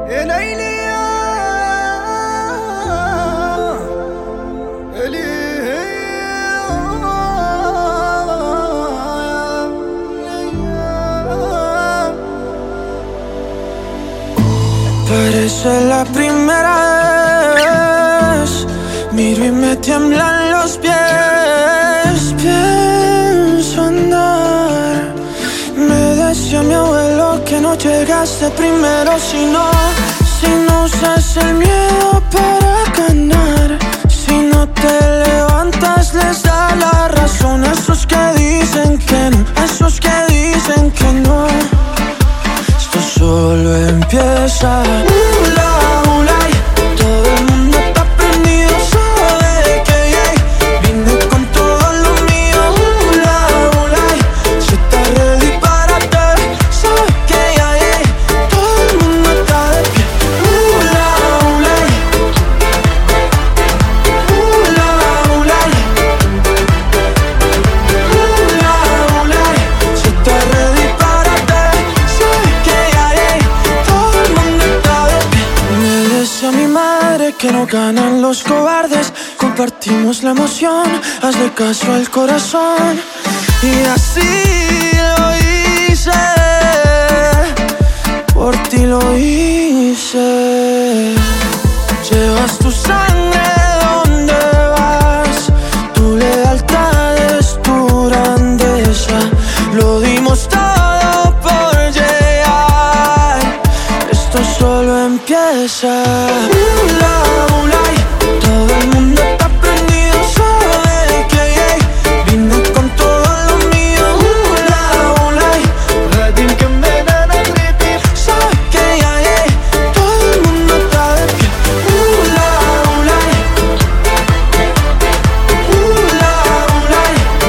يا ليلي يا ليلي Parece la primera vez, miro y me tiemblan los pies. Pienso andar. Me decía mi abuelo que no llegaste primero, si no usas el miedo para ganar. Si no te levantas les da la razón a esos que dicen que no, a esos que dicen que no. Esto solo empieza. Hula, hula, todo el mundo está prendido, sabe que vine con todo lo mío. Hula, hula, si estás ready, párate, sabe que todo el mundo está de pie. Hula, hula, hula, hula, hula, hula, si estás ready, párate, sabe que todo el mundo está de pie. Me decía mi madre que no ganan los cobardes, compartimos la emoción, hazle caso al corazón. Y así lo hice, por ti lo hice. Llevas tu sangre donde vas, tu lealtad es tu grandeza. Lo dimos todo por llegar, esto solo empieza. Hula, hula, todo el mundo está prendido, sabe que vine con todo lo mío. Hula, hula, غادي نكمل انا طريقي sabe que todo el mundo está de pie. Hula, hula, hula, hula,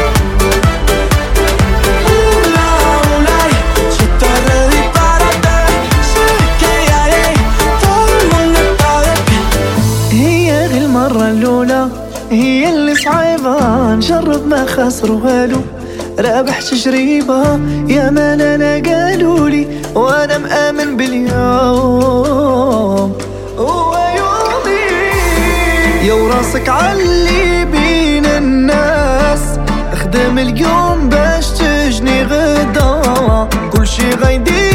hula, hula, si estás ready, párate, sabe que todo el mundo está de pie. هي دي المرة الأولى، هي اللي صعيبة نجرب ما خسروا له. رابح تجربة يا من أنا قالولي، وأنا مآمن باليوم هو يومي. يا وراسك علي بين الناس، اخدم اليوم باش تجني غدا، كل شي غيدير